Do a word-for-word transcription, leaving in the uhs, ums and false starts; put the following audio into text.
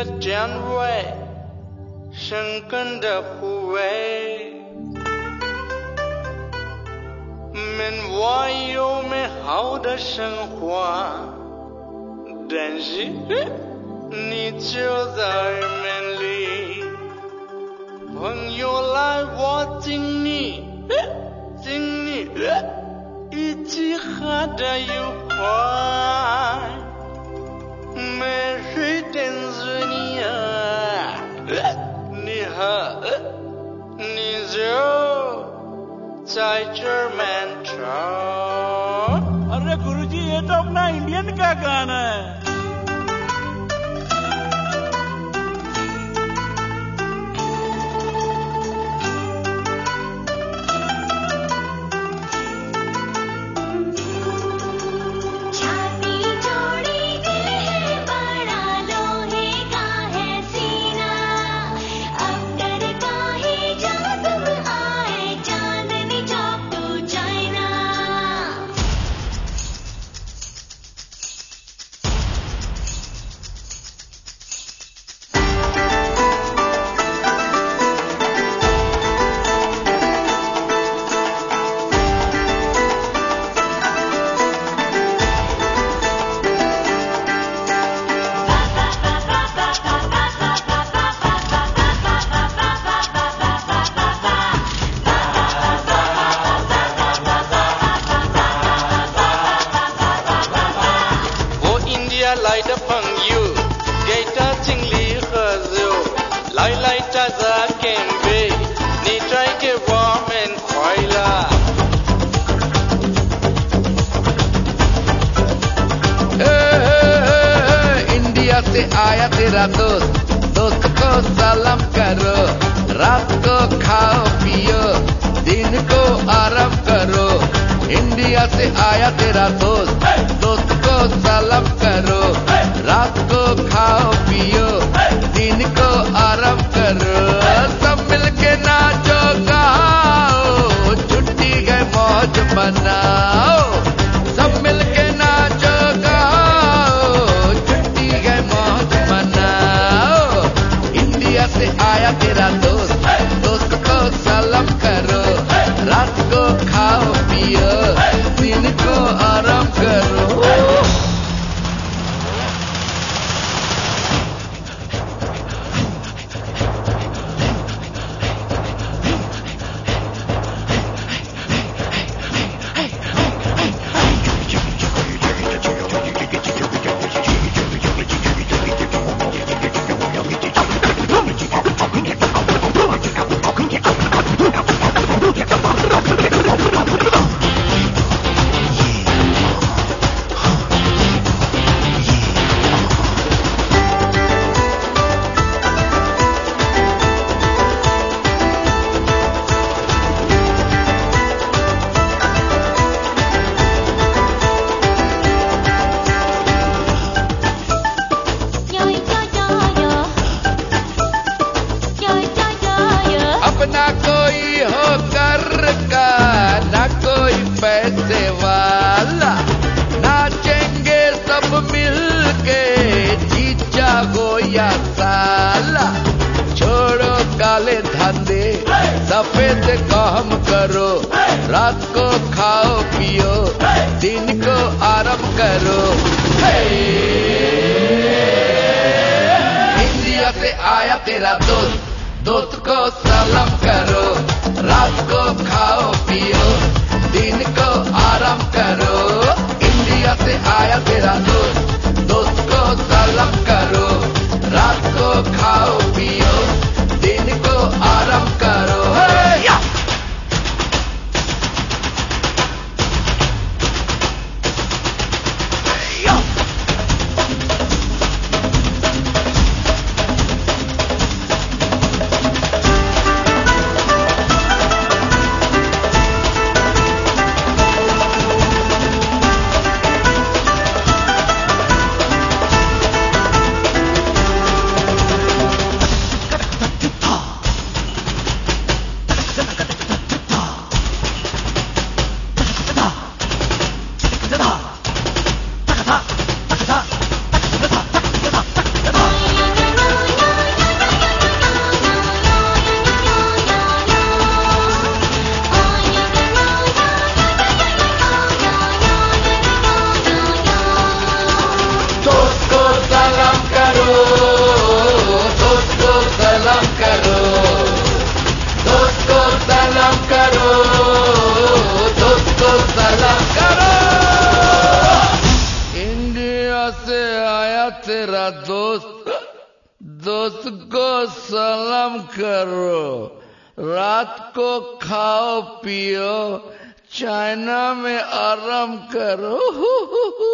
Jan Wei Shankan da Huwei Min Wayo me Hao da Sheng Hua Dan Ji Ni Jiu Zai Men Li Peng Yo Lai Wo Jing Ni Jing Ni一起喝的有快，没谁等着你啊！你喝，你就在这儿漫长。 अरे गुरुजी ये तो अपना Indian का गाना है। Light upon you, Gaita Tingli Hazu, Lai Lai Taza Kembe, Ni try ke warm and Koila. India से आया तेरा दोस्त, दोस्त को सलाम करो, रात को खाओ पियो, दिन को आराम करो। इंडिया से आया तेरा दोस्त, दोस्त को सलाम करो, रात को खाओ पियो, दिन को आराम करो। सब मिलके नाचो गाओ, छुट्टी गए मौज मनाओ। सब मिलके नाचो गाओ, छुट्टी गए मौज मनाओ। इंडिया से आया तेरा दोस्त, दोस्त को सलाम करो, रात को खाओ पियो, दिन को आराम करो। ना कोई हो कर का, ना कोई पैसे वाला, नाचेंगे सब मिलके, जीजा हो या साला। छोड़ो काले धंधे, सफेद काम करो, रात को खाओ पियो, दिन को आराम करो। इंडिया से आया तेरा दोस्त, दोस्त को सलाम करो, रात को खाओ पियो, दिन को आराम करो। इंडिया से आया तेरा दोस्त, दोस्त को सलाम करो, रात को खाओ पियो, दिन को आराम करो। तेरा दोस्त, दोस्त को सलाम करो, रात को खाओ पियो, चाइना में आराम करो।